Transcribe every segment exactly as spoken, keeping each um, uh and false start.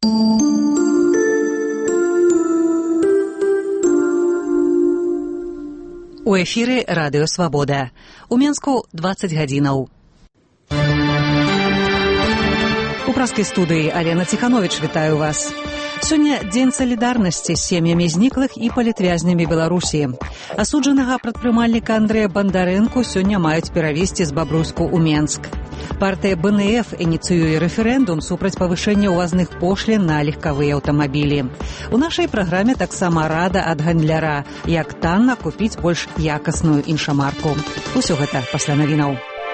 У эфіры радыё Свабода. У Менску дваццаць гадзінаў. У праскай студыі Алена Ціхановіч вітаю вас. Сёння дзень салідарнасці з сем'ямі зніклых і палітвязнямі Беларусі. Асуджанага прадпрымальніка Андрэя Бандарэнку сёння маюць перавезці з Бабруйску ў Менск. Партыя бэ эн эф ініцыюе рэферэндум супраць павышэння ўвазных пошлін на легкавыя аўтамабілі. У нашай праграме таксама рада ад гандляра, як танна купіць больш якасную іншамарку. Усё гэта пасля навінаў.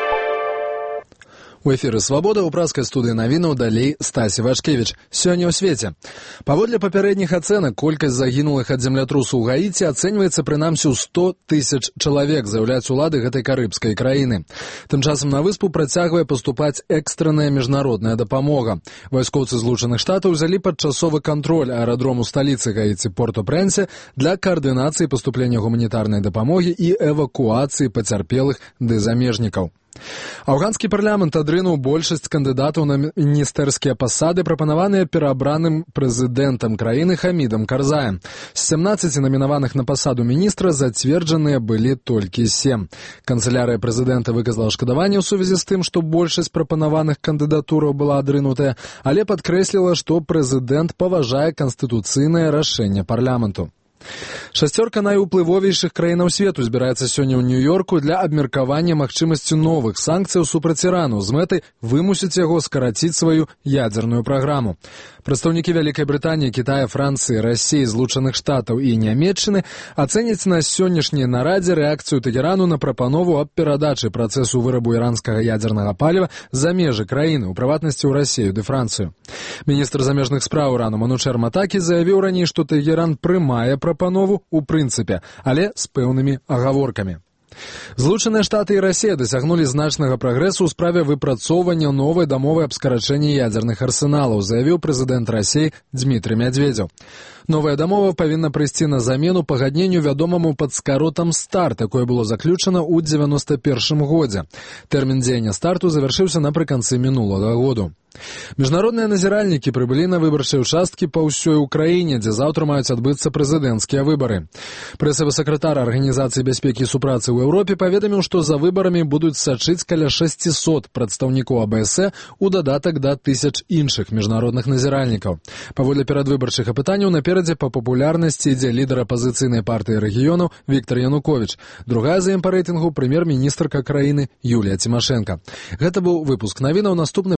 У эфіры «Свабода» ў праскай студыі навінаў далей Стасі Вашкевіч. Сёння ў свеце. Паводле папярэдніх ацэнак, колькасць загінулых ад землятрусу ў Гаіці ацэньваецца прынамсі ў сто тысяч чалавек, заяўляюць улады гэтай карыбскай краіны. Тым часам на выспу працягвае паступаць экстранная міжнародная дапамога. Вайскоўцы Злучаных Штатаў узялі пад часовы кантроль аэрадрому сталіцы Гаіці Порт-о-Прэнсе для каардынацыі паступлення гуманітарнай дапамогі і эвакуацыі пацярпелых ды замежнікаў. Афганскі парламент адрынуў большасць кандыдатаў на міністэрскія пасады, прапанаваныя пераабраным прэзідэнтам краіны Хамідам Карзаем. З сямнаццаці намінаваных на пасаду міністра зацверджаныя былі толькі сем. Канцылярыя прэзідэнта выказала шкадаванне ў сувязі з тым, што большасць прапанаваных кандыдатураў была адрынутая, але падкрэсліла, што прэзідэнт паважае канстытуцыйнае рашэнне парламенту. Шасцёрка найуплывовейшых краінаў свету збіраецца сёння ў Нью-Йорку для абмеркавання магчымасці новых санкцыяў супраць Ірану з мэтай вымусіць яго скараціць сваю ядзерную праграму. Прадстаўнікі Вялікай Брытаніі, Кітая, Францыі, Расіі, Злучаных Штатаў і Нямецчыны ацэняць на сённяшняй нарадзе рэакцыю Тэгерану на прапанову аб перадачы працэсу вырабу іранскага ядзернага паліва за межы краіны, у прыватнасці ў Расію ды Францыю. Міністр замежных спраў Ірану Манучэр Матакі заявіў раней, што Тэгеран прымае прапанову у прынцыпе, але з пэўнымі агаворкамі. Злучаныя Штаты і Расія дасягнулі значнага прагрэсу ў справе выпрацоўвання новай дамовы аб скарачэнні ядзерных арсеналаў, заявіў прэзідэнт Расіі Дзмітрый Мядзведзеў. Новая дамова павінна прыйсці на замену пагадненню вядомаму пад скаротам «Старт», якое было заключана ў дзевяноста першым годзе. Тэрмін дзеяння «Старту» завяршыўся напрыканцы мінулага году. Міжнародныя назіральнікі прыбылі на выбарчыя ўчасткі па ўсёй Украіне, дзе заўтра маюць адбыцца прэзідэнцкія выбары. Прэсавы сакратар Арганізацыі бяспекі і супрацы ў Еўропе паведаміў, што за выбарамі будуць сачыць каля шасцісот прадстаўнікоў а бэ эс э у дадатак да тысяч іншых міжнародных назіральнікаў. Паводле перадвыбарчых апытанняў наперадзе па папулярнасці ідзе лідар апазіцыйнай партыі рэгіёнаў Віктар Януковіч. Другая за ім па рэйтынгу прэм'ер-міністрка краіны Юлія Цімашэнка. Гэта быў выпуск навінаў. Наступны